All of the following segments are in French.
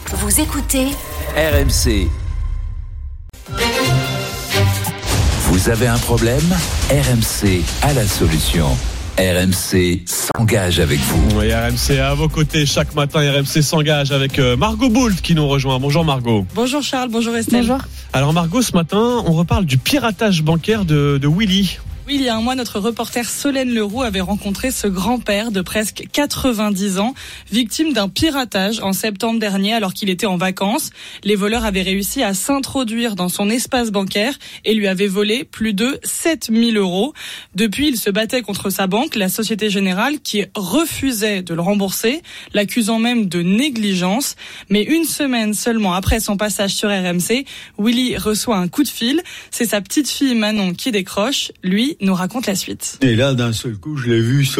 Vous écoutez RMC. Vous avez un problème ? RMC a la solution. RMC s'engage avec vous. Oui, RMC est à vos côtés chaque matin. RMC s'engage avec Margot Boult qui nous rejoint. Bonjour Margot. Bonjour Charles, bonjour Estelle. Bonjour. Alors Margot, ce matin, on reparle du piratage bancaire de Willy. Oui, il y a un mois, notre reporter Solène Leroux avait rencontré ce grand-père de presque 90 ans, victime d'un piratage en septembre dernier alors qu'il était en vacances. Les voleurs avaient réussi à s'introduire dans son espace bancaire et lui avaient volé plus de 7 000 €. Depuis, il se battait contre sa banque, la Société Générale, qui refusait de le rembourser, l'accusant même de négligence. Mais une semaine seulement après son passage sur RMC, Willy reçoit un coup de fil. C'est sa petite fille Manon qui décroche. Lui nous raconte la suite. Et là, d'un seul coup, je l'ai vu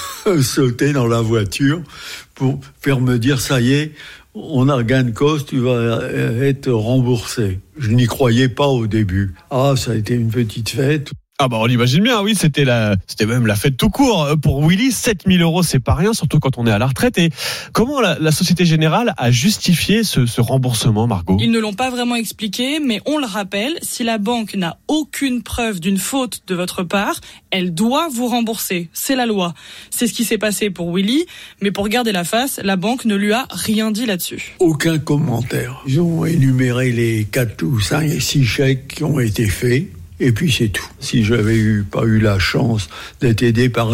sauter dans la voiture pour faire me dire, ça y est, on a gain de cause, tu vas être remboursé. Je n'y croyais pas au début. Ah, ça a été une petite fête. Ah bah on l'imagine bien, oui, c'était même la fête tout court. Pour Willy, 7 000 €, c'est pas rien, surtout quand on est à la retraite. Et comment la Société Générale a justifié ce remboursement, Margot ? Ils ne l'ont pas vraiment expliqué, mais on le rappelle, si la banque n'a aucune preuve d'une faute de votre part, elle doit vous rembourser. C'est la loi. C'est ce qui s'est passé pour Willy, mais pour garder la face, la banque ne lui a rien dit là-dessus. Aucun commentaire. Ils ont énuméré les 4 ou 5 et 6 chèques qui ont été faits. Et puis c'est tout. Si j'avais pas eu la chance d'être aidé par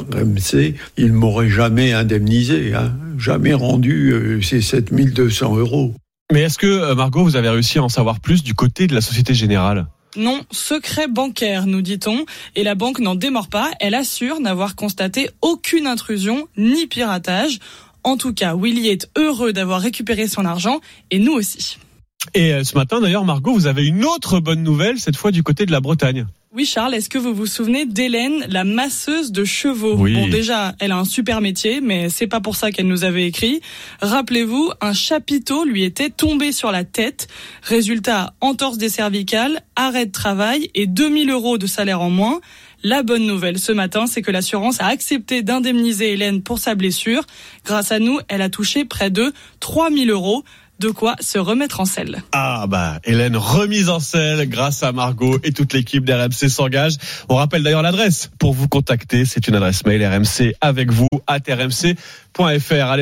RMC, ils ne m'auraient jamais indemnisé, jamais rendu ces 7 200 €. Mais est-ce que, Margot, vous avez réussi à en savoir plus du côté de la Société Générale ? Non, secret bancaire, nous dit-on. Et la banque n'en démord pas. Elle assure n'avoir constaté aucune intrusion ni piratage. En tout cas, Willy est heureux d'avoir récupéré son argent, et nous aussi. Et ce matin, d'ailleurs, Margot, vous avez une autre bonne nouvelle, cette fois du côté de la Bretagne. Oui, Charles, est-ce que vous vous souvenez d'Hélène, la masseuse de chevaux ? Oui. Bon, déjà, elle a un super métier, mais c'est pas pour ça qu'elle nous avait écrit. Rappelez-vous, un chapiteau lui était tombé sur la tête. Résultat, entorse des cervicales, arrêt de travail et 2 000 € de salaire en moins. La bonne nouvelle ce matin, c'est que l'assurance a accepté d'indemniser Hélène pour sa blessure. Grâce à nous, elle a touché près de 3 000 €. De quoi se remettre en selle. Ah bah, Hélène remise en selle grâce à Margot et toute l'équipe d'RMC s'engage. On rappelle d'ailleurs l'adresse pour vous contacter. C'est une adresse mail rmc avec vous @rmc.fr. Allez,